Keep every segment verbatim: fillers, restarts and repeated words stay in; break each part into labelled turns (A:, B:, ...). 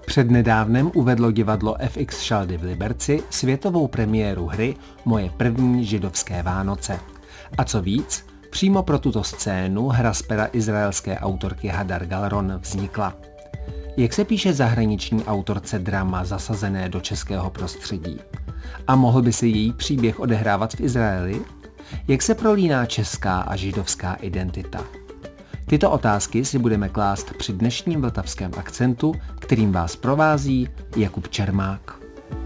A: Přednedávnem uvedlo divadlo F X Šaldy v Liberci světovou premiéru hry Moje první židovské Vánoce. A co víc, přímo pro tuto scénu hra z pera izraelské autorky Hadar Galron vznikla. Jak se píše zahraniční autorce drama zasazené do českého prostředí? A mohl by se její příběh odehrávat v Izraeli? Jak se prolíná česká a židovská identita? Tyto otázky si budeme klást při dnešním vltavském akcentu, kterým vás provází Jakub Čermák.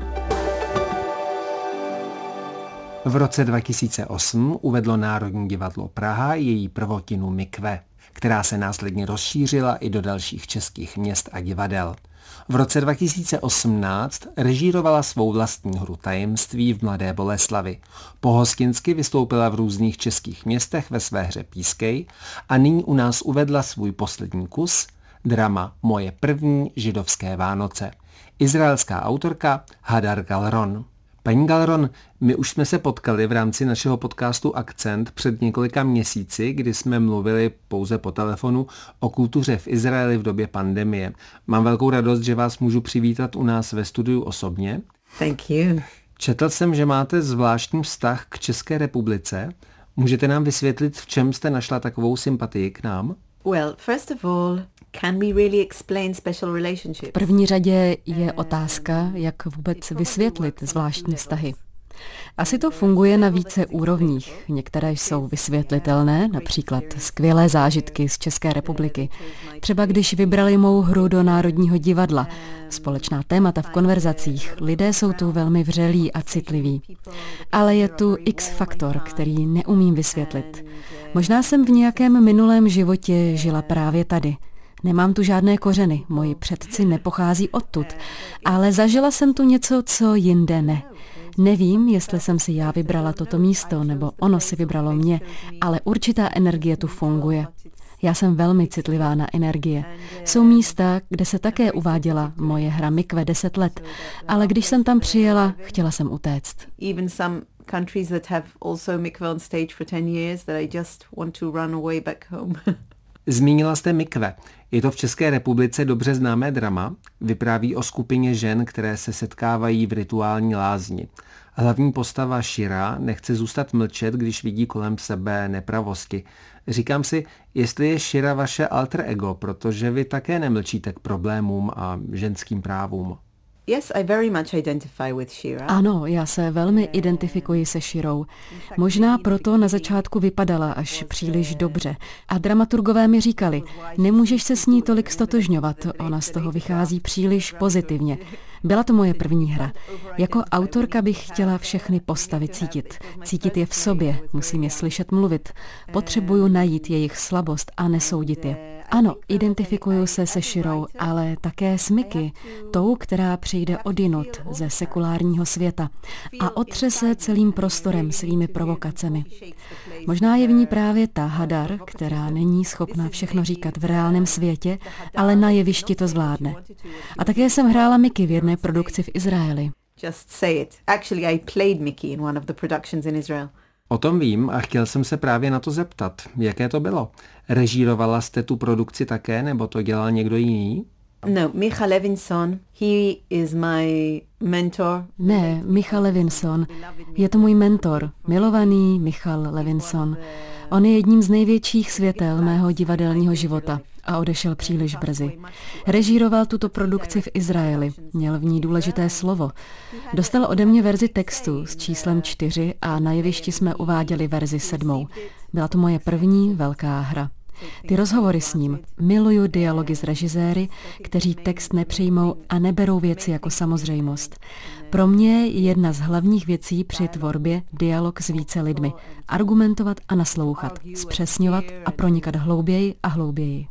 A: V roce dva tisíce osm uvedlo Národní divadlo Praha její prvotinu Mikve, která se následně rozšířila i do dalších českých měst a divadel. V roce dva tisíce osmnáct režírovala svou vlastní hru Tajemství v Mladé Boleslavi. Pohostinsky vystoupila v různých českých městech ve své hře Pískej a nyní u nás uvedla svůj poslední kus, drama Moje první židovské Vánoce. Izraelská autorka Hadar Galron. Paní Galron, my už jsme se potkali v rámci našeho podcastu Akcent před několika měsíci, kdy jsme mluvili pouze po telefonu o kultuře v Izraeli v době pandemie. Mám velkou radost, že vás můžu přivítat u nás ve studiu osobně.
B: Thank you.
A: Četl jsem, že máte zvláštní vztah k České republice. Můžete nám vysvětlit, v čem jste našla takovou sympatii k nám?
B: Well, first of all, can we really explain special relationships?
C: V první řadě je otázka, jak vůbec vysvětlit zvláštní vztahy. Asi to funguje na více úrovních. Některé jsou vysvětlitelné, například skvělé zážitky z České republiky. Třeba když vybrali mou hru do Národního divadla. Společná témata v konverzacích. Lidé jsou tu velmi vřelí a citliví. Ale je tu X-faktor, který neumím vysvětlit. Možná jsem v nějakém minulém životě žila právě tady. Nemám tu žádné kořeny, moji předci nepochází odtud, ale zažila jsem tu něco, co jinde ne. Nevím, jestli jsem si já vybrala toto místo, nebo ono si vybralo mě, ale určitá energie tu funguje. Já jsem velmi citlivá na energie. Jsou místa, kde se také uváděla moje hra Mikve deset let, ale když jsem tam přijela, chtěla jsem utéct.
B: Even some countries that have also mikveh on stage for ten years that I just want to run away back home.
A: Zmínila jste Mikve. Je to v České republice dobře známé drama. Vypráví o skupině žen, které se setkávají v rituální lázni. Hlavní postava Shira nechce zůstat mlčet, když vidí kolem sebe nepravosti. Říkám si, jestli je Shira vaše alter ego, protože vy také nemlčíte k problémům a ženským právům.
B: Yes, I very much identify with Shira.
C: Ano, já se velmi identifikuji se Shirou. Možná proto na začátku vypadala až příliš dobře. A dramaturgové mi říkali, nemůžeš se s ní tolik stotožňovat, ona z toho vychází příliš pozitivně. Byla to moje první hra. Jako autorka bych chtěla všechny postavy cítit. Cítit je v sobě, musím je slyšet mluvit. Potřebuju najít jejich slabost a nesoudit je. Ano, identifikuju se se Shirou, ale také s Mickey, tou, která přijde odinut ze sekulárního světa a otřese celým prostorem svými provokacemi. Možná je v ní právě ta Hadar, která není schopna všechno říkat v reálném světě, ale na jevišti to zvládne. A také jsem hrála Mickey v jedné produkci v Izraeli.
B: Just say it. Actually, I played Mickey in one of the productions in Israel.
A: O tom vím a chtěl jsem se právě na to zeptat. Jaké to bylo? Režírovala jste tu produkci také, nebo to dělal někdo jiný?
B: No, Micha Levinson, he is my mentor.
C: Ne, Michal Levinson. Je to můj mentor, milovaný Michal Levinson. On je jedním z největších světel mého divadelního života a odešel příliš brzy. Režíroval tuto produkci v Izraeli, měl v ní důležité slovo. Dostal ode mě verzi textu s číslem čtyři a na jevišti jsme uváděli verzi sedmou. Byla to moje první velká hra. Ty rozhovory s ním, miluju dialogy s režiséry, kteří text nepřijmou a neberou věci jako samozřejmost. Pro mě je jedna z hlavních věcí při tvorbě dialog s více lidmi. Argumentovat a naslouchat, zpřesňovat a pronikat hlouběji a hlouběji.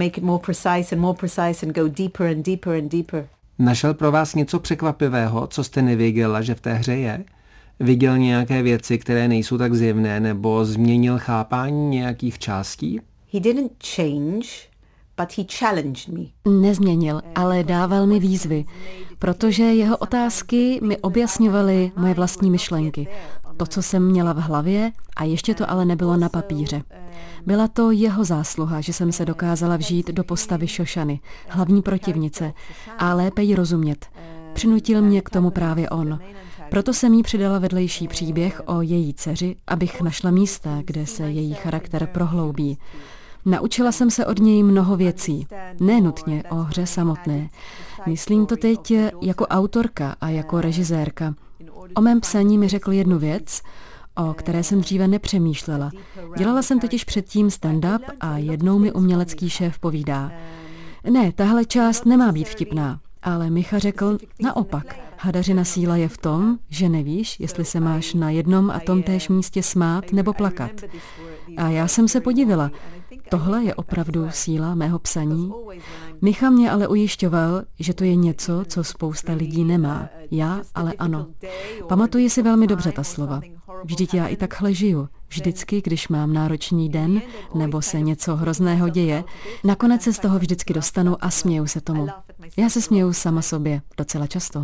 A: Našel pro vás něco překvapivého, co jste nevěděla, že v té hře je? Viděl nějaké věci, které nejsou tak zjevné, nebo změnil chápání nějakých částí?
B: He didn't change, but he challenged me.
C: Nezměnil, ale dával mi výzvy, protože jeho otázky mi objasňovaly moje vlastní myšlenky. to, co jsem měla v hlavě, a ještě to ale nebylo na papíře. Byla to jeho zásluha, že jsem se dokázala vžít do postavy Šošany, hlavní protivnice, a lépe ji rozumět. Přinutil mě k tomu právě on. Proto jsem jí přidala vedlejší příběh o její dceři, abych našla místa, kde se její charakter prohloubí. Naučila jsem se od něj mnoho věcí, ne nutně o hře samotné. Myslím to teď jako autorka a jako režisérka. O mém psaní mi řekl jednu věc, o které jsem dříve nepřemýšlela. Dělala jsem totiž předtím stand-up a jednou mi umělecký šéf povídá: ne, tahle část nemá být vtipná. Ale Micha řekl naopak. Hadařina síla je v tom, že nevíš, jestli se máš na jednom a tom též místě smát nebo plakat. A já jsem se podivila. Tohle je opravdu síla mého psaní. Micha mě ale ujišťoval, že to je něco, co spousta lidí nemá. Já ale ano. Pamatuji si velmi dobře ta slova. Vždyť já i takhle žiju. Vždycky, když mám náročný den nebo se něco hrozného děje, nakonec se z toho vždycky dostanu a směju se tomu. Já se směju sama sobě docela často.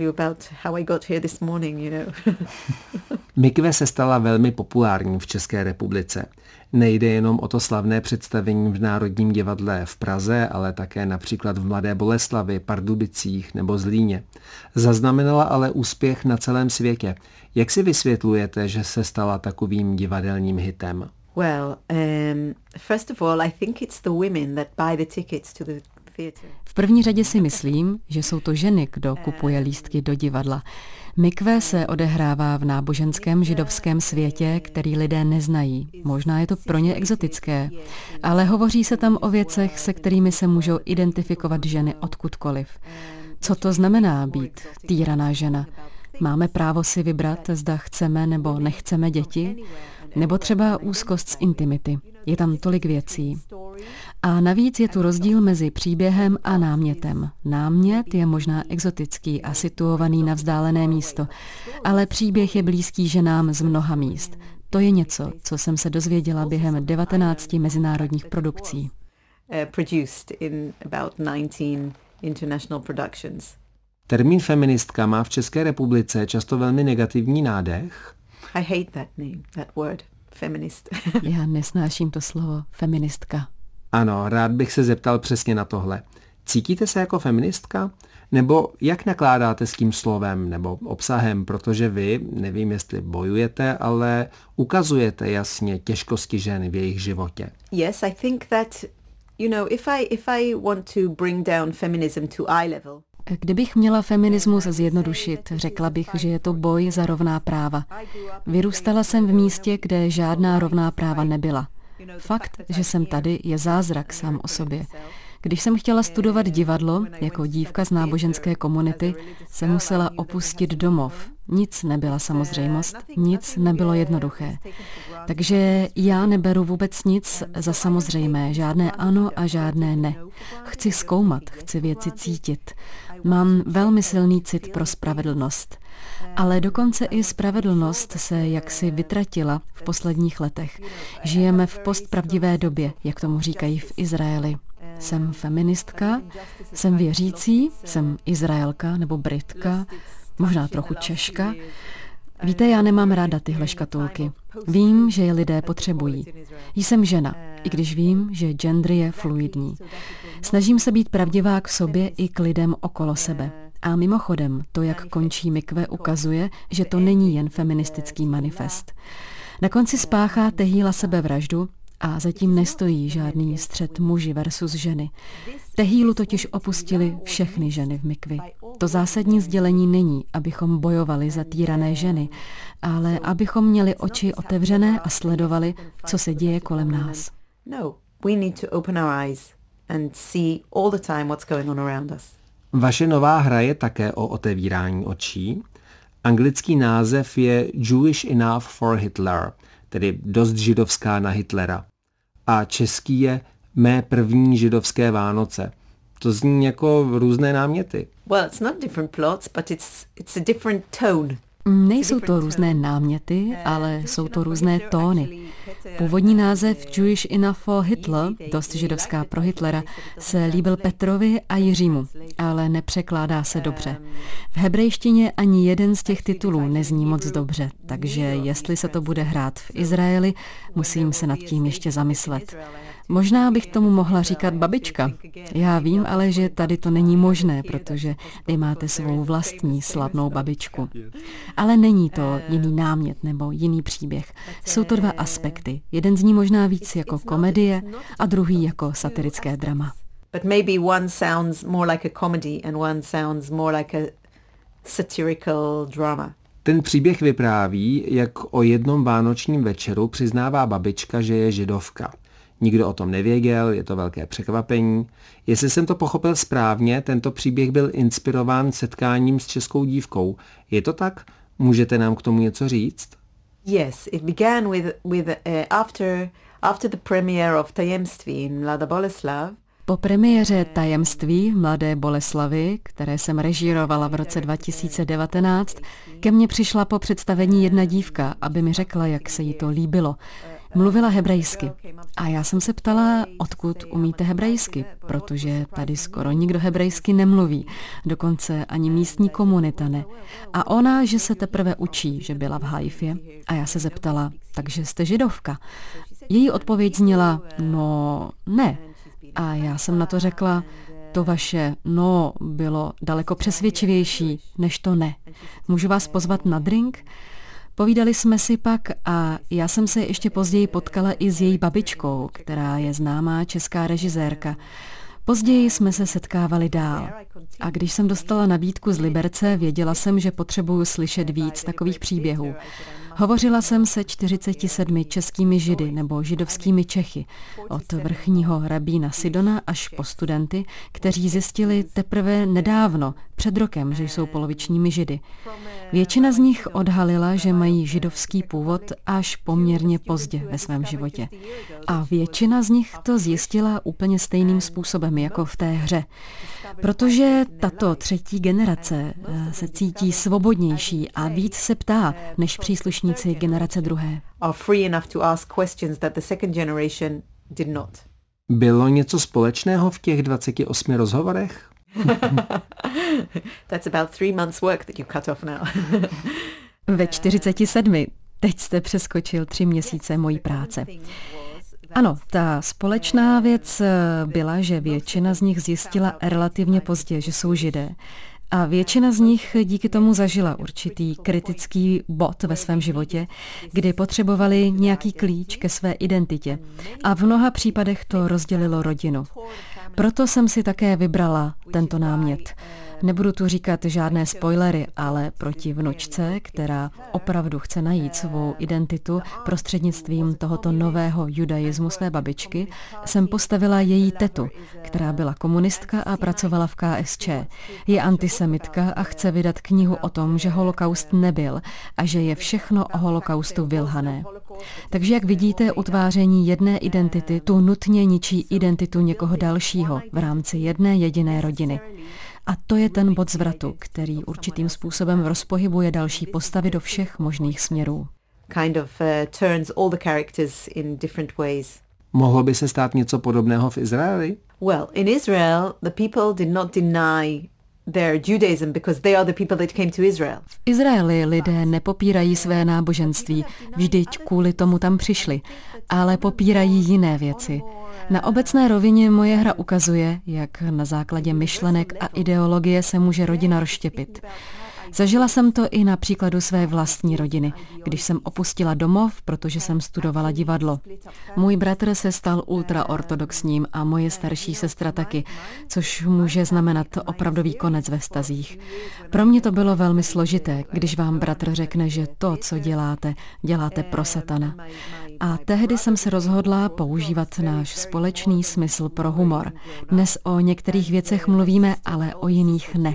A: Mikve se stala velmi populární v České republice. Nejde jenom o to slavné představení v Národním divadle v Praze, ale také například v Mladé Boleslavi, Pardubicích nebo Zlíně. Zaznamenala ale úspěch na celém světě. Jak si vysvětlujete, že se stala takovým divadelním hitem?
B: Well, um, first of all, I think it's the women that buy the tickets to the theatre.
C: V první řadě si myslím, že jsou to ženy, kdo kupuje lístky do divadla. Mikve se odehrává v náboženském židovském světě, který lidé neznají. Možná je to pro ně exotické, ale hovoří se tam o věcech, se kterými se můžou identifikovat ženy odkudkoliv. Co to znamená být týraná žena? Máme právo si vybrat, zda chceme nebo nechceme děti? Nebo třeba úzkost z intimity. Je tam tolik věcí. A navíc je tu rozdíl mezi příběhem a námětem. Námět je možná exotický a situovaný na vzdálené místo, ale příběh je blízký ženám z mnoha míst. To je něco, co jsem se dozvěděla během devatenácti mezinárodních produkcí.
A: Termín feministka má v České republice často velmi negativní nádech.
B: I hate that name, that word, feminist.
C: Já nesnáším to slovo feministka.
A: Ano, rád bych se zeptal přesně na tohle. Cítíte se jako feministka? Nebo jak nakládáte s tím slovem nebo obsahem, protože vy, nevím, jestli bojujete, ale ukazujete jasně těžkosti žen v jejich životě.
B: Yes, I think that, you know, if I if I want to bring down feminism to eye level.
C: Kdybych měla feminismus zjednodušit, řekla bych, že je to boj za rovná práva. Vyrůstala jsem v místě, kde žádná rovná práva nebyla. Fakt, že jsem tady, je zázrak sám o sobě. Když jsem chtěla studovat divadlo, jako dívka z náboženské komunity, jsem musela opustit domov. Nic nebyla samozřejmost, nic nebylo jednoduché. Takže já neberu vůbec nic za samozřejmé, žádné ano a žádné ne. Chci zkoumat, chci věci cítit. Mám velmi silný cit pro spravedlnost. Ale dokonce i spravedlnost se jaksi vytratila v posledních letech. Žijeme v postpravdivé době, jak tomu říkají v Izraeli. Jsem feministka, jsem věřící, jsem Izraelka nebo Britka, možná trochu Češka. Víte, já nemám ráda tyhle škatulky. Vím, že je lidé potřebují. Jsem žena, i když vím, že gender je fluidní. Snažím se být pravdivá k sobě i k lidem okolo sebe. A mimochodem, to, jak končí Mikve, ukazuje, že to není jen feministický manifest. Na konci spáchá Tehíla sebevraždu a zatím nestojí žádný střet muži versus ženy. Tehílu totiž opustili všechny ženy v Mikvi. To zásadní sdělení není, abychom bojovali za týrané ženy, ale abychom měli oči otevřené a sledovali, co se děje kolem nás.
B: No, we need to open our eyes and see all the time what's going on around us.
A: Vaše nová hra je také o otevírání očí. Anglický název je Jewish Enough for Hitler, tedy dost židovská na Hitlera. A český je Mé první židovské Vánoce. To zní jako různé náměty.
B: Well, it's not different plots, but it's it's a different tone.
C: Nejsou to různé náměty, ale jsou to různé tóny. Původní název Jewish enough for Hitler, dost židovská pro Hitlera, se líbil Petrovi a Jiřímu, ale nepřekládá se dobře. V hebrejštině ani jeden z těch titulů nezní moc dobře, takže jestli se to bude hrát v Izraeli, musím se nad tím ještě zamyslet. Možná bych tomu mohla říkat babička. Já vím, ale že tady to není možné, protože vy máte svou vlastní slavnou babičku. Ale není to jiný námět nebo jiný příběh. Jsou to dva aspekty. Jeden z ní možná víc jako komedie a druhý jako satirické drama.
B: But maybe one sounds more like a comedy and one sounds more like a satirical drama.
A: Ten příběh vypráví, jak o jednom vánočním večeru přiznává babička, že je židovka. Nikdo o tom nevěděl, je to velké překvapení. Jestli jsem to pochopil správně, tento příběh byl inspirován setkáním s českou dívkou. Je to tak? Můžete nám k tomu něco říct?
B: Yes, it began with with uh, after after the premiere of Tajemství in Mladá Boleslav.
C: Po premiéře Tajemství v Mladé Boleslavi, které jsem režírovala v roce dva tisíce devatenáct, ke mně přišla po představení jedna dívka, aby mi řekla, jak se jí to líbilo. Mluvila hebrejsky. A já jsem se ptala, odkud umíte hebrejsky, protože tady skoro nikdo hebrejsky nemluví, dokonce ani místní komunita ne. A ona, že se teprve učí, že byla v Haifě. A já se zeptala, takže jste židovka? Její odpověď zněla, no ne. A já jsem na to řekla, to vaše no bylo daleko přesvědčivější než to ne. Můžu vás pozvat na drink? Povídali jsme si pak a já jsem se ještě později potkala i s její babičkou, která je známá česká režisérka. Později jsme se setkávali dál. A když jsem dostala nabídku z Liberce, věděla jsem, že potřebuju slyšet víc takových příběhů. Hovořila jsem se čtyřiceti sedmi českými židy nebo židovskými Čechy, od vrchního rabína Sidona až po studenty, kteří zjistili teprve nedávno, před rokem, že jsou polovičními židy. Většina z nich odhalila, že mají židovský původ až poměrně pozdě ve svém životě. A většina z nich to zjistila úplně stejným způsobem jako v té hře. Protože tato třetí generace se cítí svobodnější a víc se ptá, než příslušníci generace druhé.
A: Bylo něco společného v těch dvaceti osmi rozhovorech?
B: That's about three months work that you cut off now.
C: Ve čtyřiceti sedmi. Teď jste přeskočil tři měsíce mojí práce. Ano, ta společná věc byla, že většina z nich zjistila relativně pozdě, že jsou židé. A většina z nich díky tomu zažila určitý kritický bod ve svém životě, kdy potřebovali nějaký klíč ke své identitě. A v mnoha případech to rozdělilo rodinu. Proto jsem si také vybrala tento námět. Nebudu tu říkat žádné spoilery, ale proti vnučce, která opravdu chce najít svou identitu prostřednictvím tohoto nového judaismu své babičky, jsem postavila její tetu, která byla komunistka a pracovala v K S Č. Je antisemitka a chce vydat knihu o tom, že holokaust nebyl a že je všechno o holokaustu vylhané. Takže jak vidíte, utváření jedné identity tu nutně ničí identitu někoho dalšího v rámci jedné jediné rodiny. A to je ten bod zvratu, který určitým způsobem rozpohybuje další postavy do všech možných směrů.
B: Kind of uh, turns all the characters in different ways.
A: Mohlo by se stát něco podobného v Izraeli?
B: Well, in Israel, the people did not deny their Judaism because they are the people that came to Israel.
C: V Izraeli lidé nepopírají své náboženství, vždyť kvůli tomu tam přišli, ale popírají jiné věci. Na obecné rovině moje hra ukazuje, jak na základě myšlenek a ideologie se může rodina rozštěpit. Zažila jsem to i na příkladu své vlastní rodiny, když jsem opustila domov, protože jsem studovala divadlo. Můj bratr se stal ultraortodoxním a moje starší sestra taky, což může znamenat opravdový konec ve vztazích. Pro mě to bylo velmi složité, když vám bratr řekne, že to, co děláte, děláte pro satana. A tehdy jsem se rozhodla používat náš společný smysl pro humor. Dnes o některých věcech mluvíme, ale o jiných ne.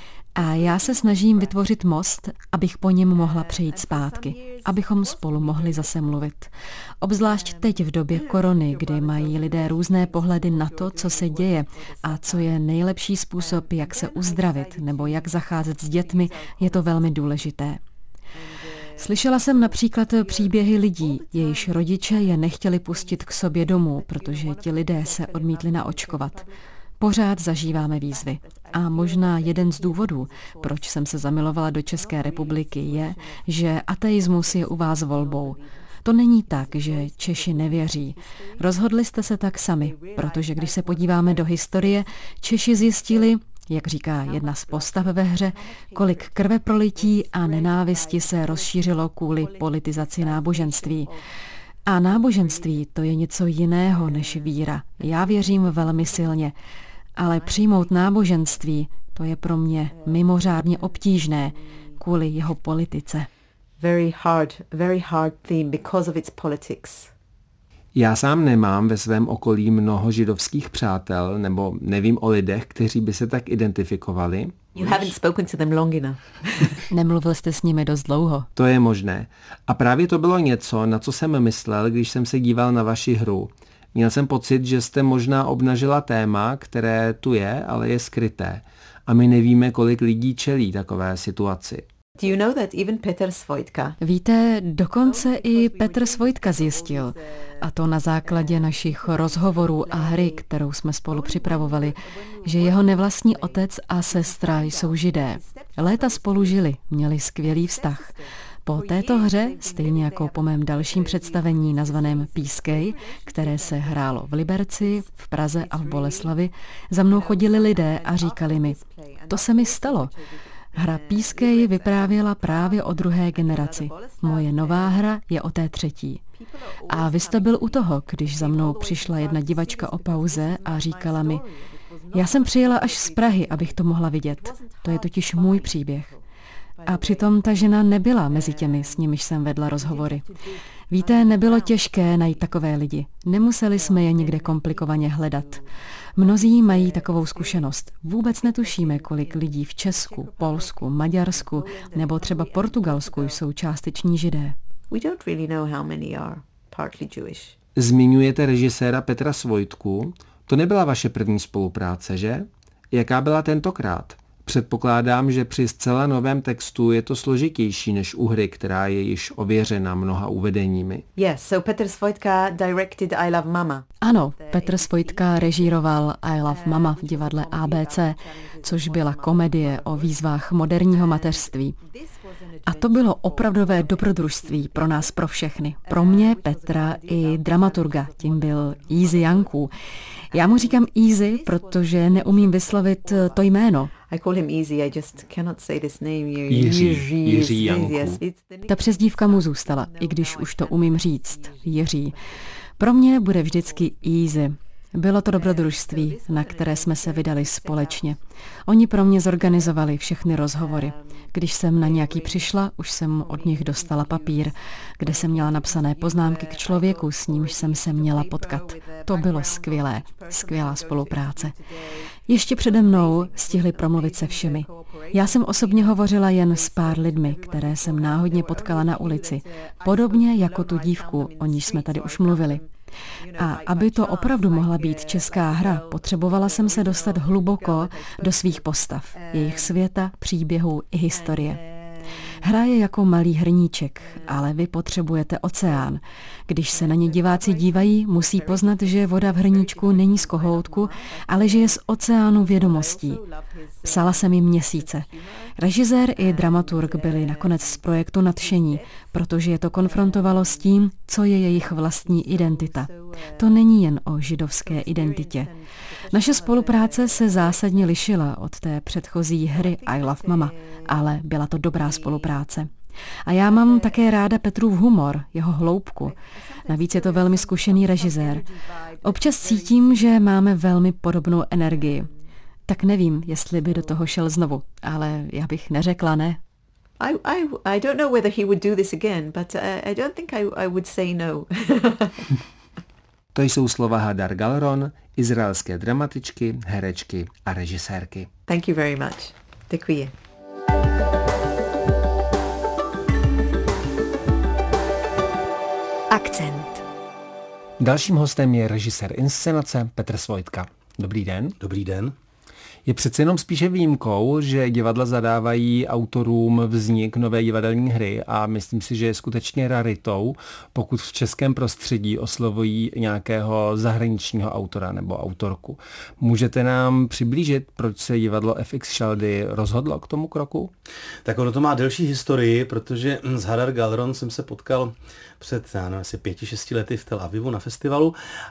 C: A já se snažím vytvořit most, abych po něm mohla přejít zpátky, abychom spolu mohli zase mluvit. Obzvlášť teď v době korony, kdy mají lidé různé pohledy na to, co se děje a co je nejlepší způsob, jak se uzdravit nebo jak zacházet s dětmi, je to velmi důležité. Slyšela jsem například příběhy lidí, jejichž rodiče je nechtěli pustit k sobě domů, protože ti lidé se odmítli naočkovat. Pořád zažíváme výzvy. A možná jeden z důvodů, proč jsem se zamilovala do České republiky, je, že ateismus je u vás volbou. To není tak, že Češi nevěří. Rozhodli jste se tak sami, protože když se podíváme do historie, Češi zjistili, jak říká jedna z postav ve hře, kolik krveprolití a nenávisti se rozšířilo kvůli politizaci náboženství. A náboženství to je něco jiného než víra. Já věřím velmi silně, ale přijmout náboženství, to je pro mě mimořádně obtížné kvůli jeho politice.
B: Very hard, very hard theme because of its politics.
A: Já sám nemám ve svém okolí mnoho židovských přátel, nebo nevím o lidech, kteří by se tak identifikovali.
B: You haven't spoken to them long enough.
C: Nemluvil jste s nimi dost dlouho.
A: To je možné. A právě to bylo něco, na co jsem myslel, když jsem se díval na vaši hru. Měl jsem pocit, že jste možná obnažila téma, které tu je, ale je skryté. A my nevíme, kolik lidí čelí takové situaci.
B: Do you know that even Petr Svojtka?
C: Víte, dokonce i Petr Svojtka zjistil, a to na základě našich rozhovorů a hry, kterou jsme spolu připravovali, že jeho nevlastní otec a sestra jsou Židé. Léta spolu žili, měli skvělý vztah. Po této hře, stejně jako po mém dalším představení nazvaném Pískej, které se hrálo v Liberci, v Praze a v Boleslavi, za mnou chodili lidé a říkali mi, to se mi stalo. Hra Pískej vyprávěla právě o druhé generaci. Moje nová hra je o té třetí. A vy jste byl u toho, když za mnou přišla jedna divačka o pauze a říkala mi, já jsem přijela až z Prahy, abych to mohla vidět. To je totiž můj příběh. A přitom ta žena nebyla mezi těmi, s nimiž jsem vedla rozhovory. Víte, nebylo těžké najít takové lidi. Nemuseli jsme je někde komplikovaně hledat. Mnozí mají takovou zkušenost. Vůbec netušíme, kolik lidí v Česku, Polsku, Maďarsku nebo třeba Portugalsku jsou částeční Židé.
B: We don't really know how many are partly Jewish.
A: Zmiňujete režiséra Petra Svojtku. To nebyla vaše první spolupráce, že? Jaká byla tentokrát? Předpokládám, že při zcela novém textu je to složitější než u hry, která je již ověřena mnoha uvedeními.
B: Yes, so Petr Svojtka directed I Love Mama.
C: Ano, Petr Svojtka režíroval I Love Mama v divadle A B C, což byla komedie o výzvách moderního mateřství. A to bylo opravdové dobrodružství pro nás, pro všechny. Pro mě, Petra i dramaturga, tím byl Jiří Janků. Já mu říkám Easy, protože neumím vyslovit to jméno.
B: I call him Easy, I just cannot say this name.
A: Jiří, Jiří Janků.
C: Ta přezdívka mu zůstala, i když už to umím říct. Jiří. Pro mě bude vždycky Easy. Bylo to dobrodružství, na které jsme se vydali společně. Oni pro mě zorganizovali všechny rozhovory. Když jsem na nějaký přišla, už jsem od nich dostala papír, kde jsem měla napsané poznámky k člověku, s nímž jsem se měla potkat. To bylo skvělé, skvělá spolupráce. Ještě přede mnou stihli promluvit se všemi. Já jsem osobně hovořila jen s pár lidmi, které jsem náhodně potkala na ulici. Podobně jako tu dívku, o níž jsme tady už mluvili. A aby to opravdu mohla být česká hra, potřebovala jsem se dostat hluboko do svých postav, jejich světa, příběhů i historie. Hra je jako malý hrníček, ale vy potřebujete oceán. Když se na ně diváci dívají, musí poznat, že voda v hrníčku není z kohoutku, ale že je z oceánu vědomostí. Psala jsem jim měsíce. Režisér i dramaturg byli nakonec z projektu nadšení, protože je to konfrontovalo s tím, co je jejich vlastní identita. To není jen o židovské identitě. Naše spolupráce se zásadně lišila od té předchozí hry I Love Mama, ale byla to dobrá spolupráce. A já mám také ráda Petrův humor, jeho hloubku. Navíc je to velmi zkušený režisér. Občas cítím, že máme velmi podobnou energii. Tak nevím, jestli by do toho šel znovu, ale já bych neřekla ne.
B: I, I, I don't know whether he would do this again, but I, I don't think I, I would say no.
A: To jsou slova Hadar Galron, izraelské dramatičky, herečky a režisérky.
B: Thank you very much. Děkuji.
D: Akcent.
A: Dalším hostem je režisér inscenace Petr Svojtka. Dobrý den.
E: Dobrý den.
A: Je přece jenom spíše výjimkou, že divadla zadávají autorům vznik nové divadelní hry a myslím si, že je skutečně raritou, pokud v českém prostředí oslovují nějakého zahraničního autora nebo autorku. Můžete nám přiblížit, proč se divadlo F X Šaldy rozhodlo k tomu kroku?
D: Tak ono to má delší historii, protože s Hadar Gallron jsem se potkal před já nevím, asi pěti, šesti lety v Tel Avivu na festivalu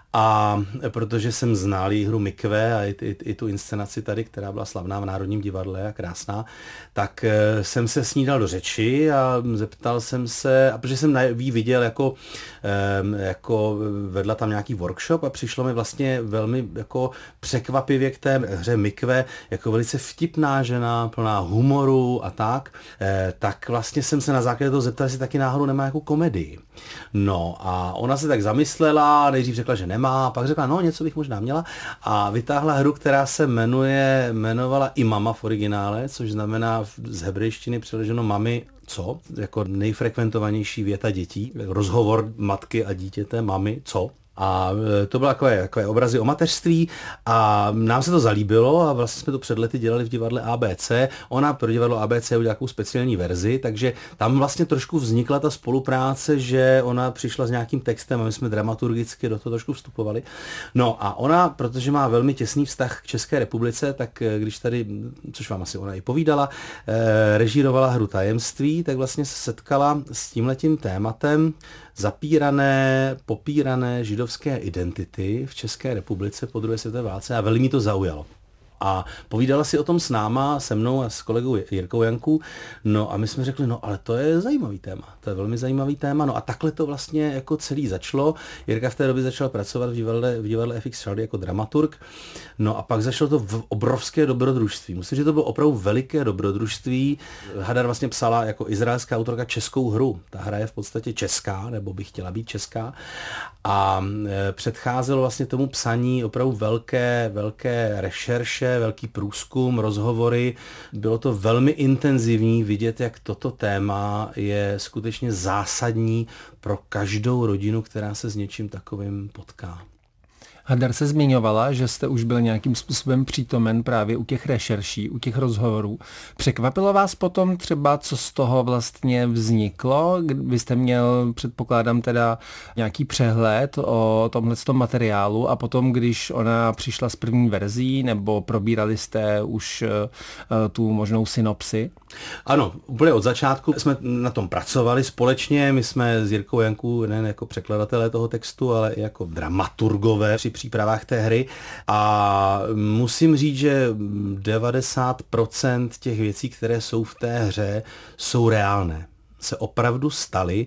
D: a protože jsem znal její hru Mikve a i, i, i tu inscenaci tady, která byla slavná v Národním divadle a krásná, tak e, jsem se s ní dal do řeči a zeptal jsem se, a protože jsem jí viděl jako, e, jako vedla tam nějaký workshop a přišlo mi vlastně velmi jako překvapivě k té hře Mikve, jako velice vtipná žena, plná humoru a tak, e, tak vlastně jsem se na základě toho zeptal, jestli taky náhodou nemá jako komedii. No a ona se tak zamyslela, nejdřív řekla, že nemá, pak řekla, no něco bych možná měla a vytáhla hru, která se jmenuje, jmenovala i Mama v originále, což znamená z hebrejštiny přeloženo mami co, jako nejfrekventovanější věta dětí, rozhovor matky a dítěte, mami co. A to byly takové, takové obrazy o mateřství a nám se to zalíbilo a vlastně jsme to před lety dělali v divadle A B C. Ona pro divadlo A B C udělala takovou speciální verzi, takže tam vlastně trošku vznikla ta spolupráce, že ona přišla s nějakým textem a my jsme dramaturgicky do toho trošku vstupovali. No a ona, protože má velmi těsný vztah k České republice, tak když tady, což vám asi ona i povídala, režírovala hru Tajemství, tak vlastně se setkala s tímhletím tématem zapírané, popírané židovské identity v České republice po druhé světové válce a velmi to zaujalo. A povídala si o tom s náma, se mnou a s kolegou Jirkou Janku, no a my jsme řekli, no ale to je zajímavý téma, to je velmi zajímavý téma, no a takhle to vlastně jako celý začalo. Jirka v té době začal pracovat v divadle, v divadle F X Šaldy jako dramaturg, no a pak začalo to v obrovské dobrodružství. Musím, že to bylo opravdu veliké dobrodružství. Hadar vlastně psala jako izraelská autorka českou hru, ta hra je v podstatě česká, nebo by chtěla být česká a předcházelo vlastně tomu psaní opravdu velké, velké rešerše, velký průzkum, rozhovory. Bylo to velmi intenzivní vidět, jak toto téma je skutečně zásadní pro každou rodinu, která se s něčím takovým potká.
A: Hadar se zmiňovala, že jste už byl nějakým způsobem přítomen právě u těch rešerší, u těch rozhovorů. Překvapilo vás potom třeba, co z toho vlastně vzniklo? Vy jste měl, předpokládám teda, nějaký přehled o tomhletom materiálu a potom, když ona přišla s první verzí, nebo probírali jste už uh, tu možnou synopsi?
D: Ano, úplně od začátku jsme na tom pracovali společně, my jsme s Jirkou Janku nejen jako překladatelé toho textu, ale i jako dramaturgové při přípravách té hry a musím říct, že devadesát procent těch věcí, které jsou v té hře, jsou reálné. Se opravdu staly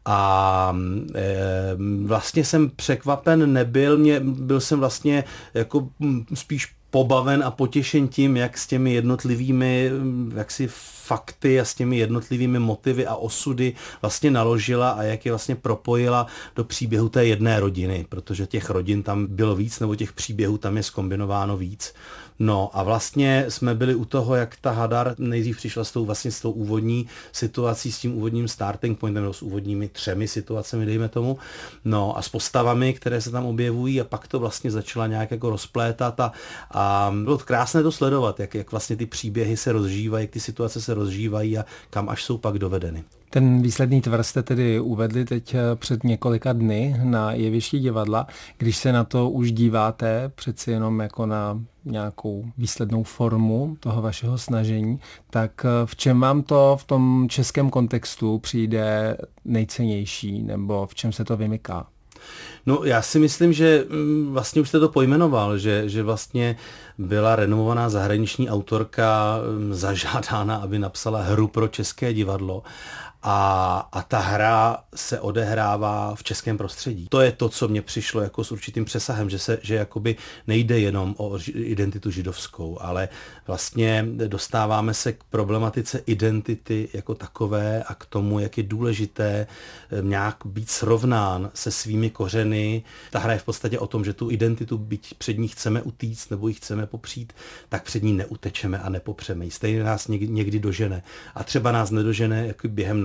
D: a e, vlastně jsem překvapen nebyl, mě, byl jsem vlastně jako spíš pobaven a potěšen tím, jak s těmi jednotlivými jaksi fakty a s těmi jednotlivými motivy a osudy vlastně naložila a jak je vlastně propojila do příběhu té jedné rodiny, protože těch rodin tam bylo víc, nebo těch příběhů tam je zkombinováno víc. No a vlastně jsme byli u toho, jak ta Hadar nejdřív přišla s tou vlastně s tou úvodní situací, s tím úvodním starting pointem, nebo s úvodními třemi situacemi, dejme tomu, no a s postavami, které se tam objevují a pak to vlastně začala nějak jako rozplétat a, a bylo krásné to sledovat, jak, jak vlastně ty příběhy se rozžívají, jak ty situace se rozžívají a kam až jsou pak dovedeny.
A: Ten výsledný tvar jste tedy uvedli teď před několika dny na jevišti divadla. Když se na to už díváte přeci jenom jako na nějakou výslednou formu toho vašeho snažení, tak v čem vám to v tom českém kontextu přijde nejcennější nebo v čem se to vymyká?
D: No já si myslím, že vlastně už jste to pojmenoval, že, že vlastně byla renomovaná zahraniční autorka zažádána, aby napsala hru pro české divadlo. A, a ta hra se odehrává v českém prostředí. To je to, co mně přišlo jako s určitým přesahem, že se, že jakoby nejde jenom o identitu židovskou, ale vlastně dostáváme se k problematice identity jako takové a k tomu, jak je důležité nějak být srovnán se svými kořeny. Ta hra je v podstatě o tom, že tu identitu, byť před ní chceme utíct nebo ji chceme popřít, tak před ní neutečeme a nepopřeme. Stejně nás někdy, někdy dožene. A třeba nás nedožene jako během naší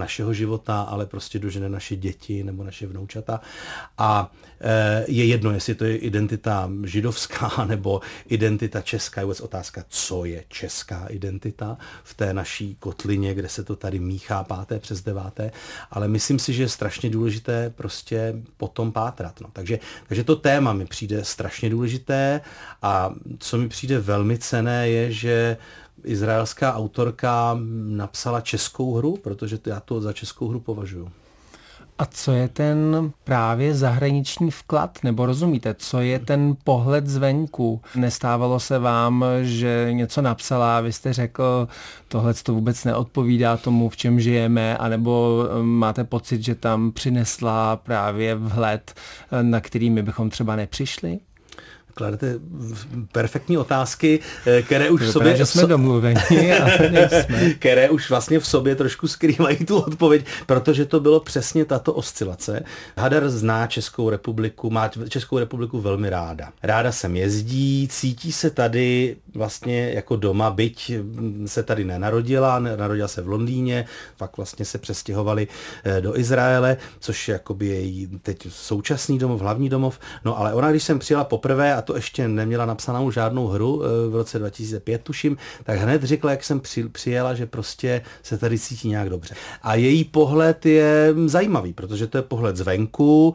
D: našeho života, ale prostě dožene naše děti nebo naše vnoučata. A je jedno, jestli to je identita židovská nebo identita česká. Je vůbec otázka, co je česká identita v té naší kotlině, kde se to tady míchá páté přes deváté. Ale myslím si, že je strašně důležité prostě potom pátrat. No. Takže, takže to téma mi přijde strašně důležité a co mi přijde velmi cenné je, že izraelská autorka napsala českou hru, protože já to za českou hru považuji.
A: A co je ten právě zahraniční vklad? Nebo rozumíte, co je ten pohled zvenku? Nestávalo se vám, že něco napsala a vy jste řekl, tohle to vůbec neodpovídá tomu, v čem žijeme, anebo máte pocit, že tam přinesla právě vhled, na který my bychom třeba nepřišli?
D: Kladete perfektní otázky, které už v sobě...
A: Vypadá, že jsme domluveni, ale nejsme.
D: Které už vlastně v sobě trošku skrývají tu odpověď, protože to bylo přesně tato oscilace. Hadar zná Českou republiku, má Českou republiku velmi ráda. Ráda sem jezdí, cítí se tady vlastně jako doma, byť se tady nenarodila, narodila se v Londýně, pak vlastně se přestěhovali do Izraele, což je jakoby její teď současný domov, hlavní domov. No ale ona, když jsem přijela poprvé a to ještě neměla napsanou žádnou hru v roce dva tisíce pět, tuším, tak hned řekla, jak jsem při, přijela, že prostě se tady cítí nějak dobře. A její pohled je zajímavý, protože to je pohled zvenku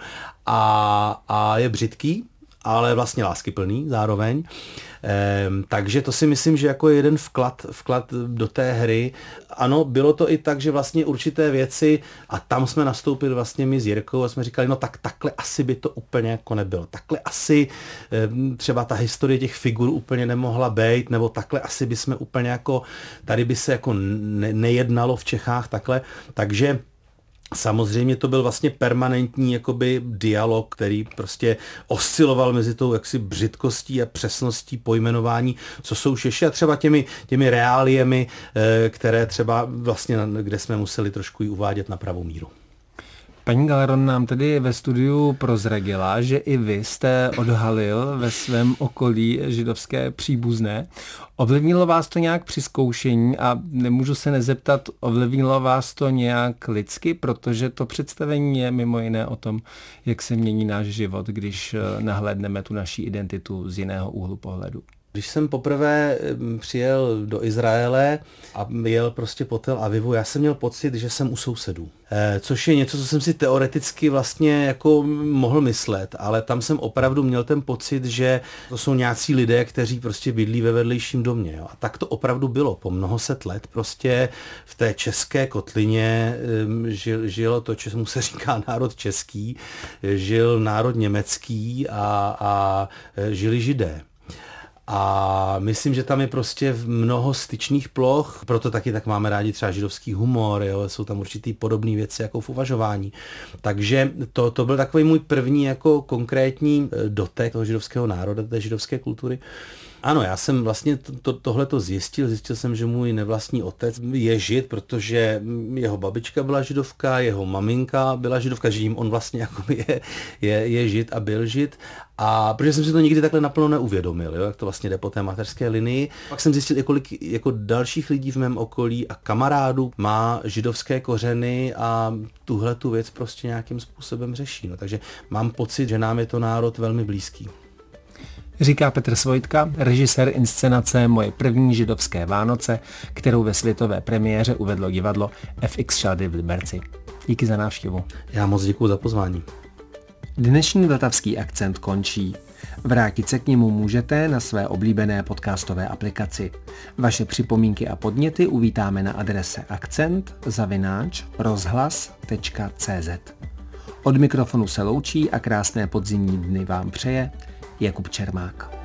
D: a, a je břitký, ale vlastně láskyplný zároveň. Ehm, takže to si myslím, že jako jeden vklad, vklad do té hry. Ano, bylo to i tak, že vlastně určité věci, a tam jsme nastoupili vlastně my s Jirkou a jsme říkali, no tak takhle asi by to úplně jako nebylo. Takhle asi ehm, třeba ta historie těch figur úplně nemohla být, nebo takhle asi by jsme úplně jako, tady by se jako ne, nejednalo v Čechách takhle. Takže samozřejmě to byl vlastně permanentní jakoby dialog, který prostě osciloval mezi tou jaksi břitkostí a přesností pojmenování, co jsou Češi a třeba těmi, těmi reáliemi, které třeba vlastně, kde jsme museli trošku ji uvádět na pravou míru.
A: Paní Galeron nám tedy ve studiu prozradila, že i vy jste odhalil ve svém okolí židovské příbuzné. Ovlivnilo vás to nějak při zkoušení a nemůžu se nezeptat, ovlivnilo vás to nějak lidsky, protože to představení je mimo jiné o tom, jak se mění náš život, když nahlédneme tu naší identitu z jiného úhlu pohledu.
D: Když jsem poprvé přijel do Izraele a jel prostě po Tel Avivu, já jsem měl pocit, že jsem u sousedů. E, což je něco, co jsem si teoreticky vlastně jako mohl myslet, ale tam jsem opravdu měl ten pocit, že to jsou nějací lidé, kteří prostě bydlí ve vedlejším domě. Jo. A tak to opravdu bylo. Po mnoho set let prostě v té české kotlině žil, žilo to, čemu se říká národ český, žil národ německý a, a žili Židé. A myslím, že tam je prostě mnoho styčných ploch, proto taky tak máme rádi třeba židovský humor, jo? Jsou tam určitý podobné věci jako v uvažování. Takže to, to byl takový můj první jako konkrétní dotek toho židovského národa, té židovské kultury. Ano, já jsem vlastně to, to, tohleto zjistil. Zjistil jsem, že můj nevlastní otec je žid, protože jeho babička byla židovka, jeho maminka byla židovka, že jim on vlastně jako je, je, je žid a byl žid. A protože jsem si to nikdy takhle naplno neuvědomil, jo, jak to vlastně jde po té mateřské linii. Pak jsem zjistil, i kolik jako dalších lidí v mém okolí a kamarádů má židovské kořeny a tuhle tu věc prostě nějakým způsobem řeší. No, takže mám pocit, že nám je to národ velmi blízký.
A: Říká Petr Svojtka, režisér inscenace Moje první židovské Vánoce, kterou ve světové premiéře uvedlo divadlo F X Šady v Liberci. Díky za návštěvu.
D: Já moc děkuju za pozvání.
A: Dnešní vltavský akcent končí. Vrátit se k němu můžete na své oblíbené podcastové aplikaci. Vaše připomínky a podněty uvítáme na adrese akcent zavináč rozhlas tečka cé zet. Od mikrofonu se loučí a krásné podzimní dny vám přeje Jakub Čermák.